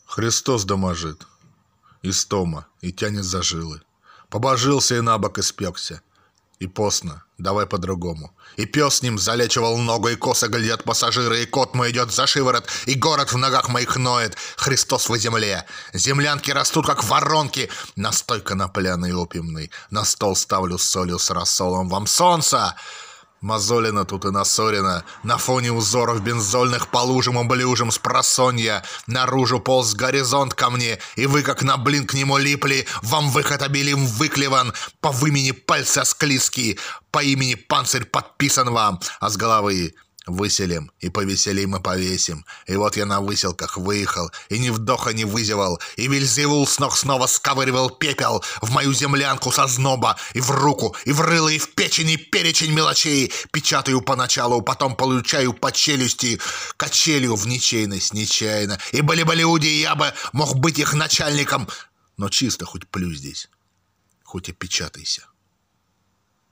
Христос доможит, истома, и тянет за жилы. Побожился и набок испекся. И постно, давай по-другому. И пес с ним залечивал ногу, и косо глядят пассажиры, и кот мой идет за шиворот, и город в ногах моих ноет. Христос во земле. Землянки растут, как воронки. Настой конопляный опиумный. На стол ставлю с солью с рассолом. Вам солнца! Мозолено тут и насорено. На фоне узоров бензольных по лужам и блюжам с просонья. Наружу полз горизонт ко мне, и вы, как на блин, к нему липли. Вам выход обелим выклеван, по вымени пальцы склизкие, по имени панцирь подписан вам, а с головы выселим и повеселим и повесим. И вот я на выселках выехал, и ни вдоха не вызевал, и Вельзевул с ног снова сковыривал пепел в мою землянку со зноба, и в руку, и в рыло, и в печень, и перечень мелочей. Печатаю поначалу, потом получаю по челюсти, качелью в ничейность нечаянно. И были люди, и я бы мог быть их начальником, но чисто хоть плюй здесь, хоть и печатайся.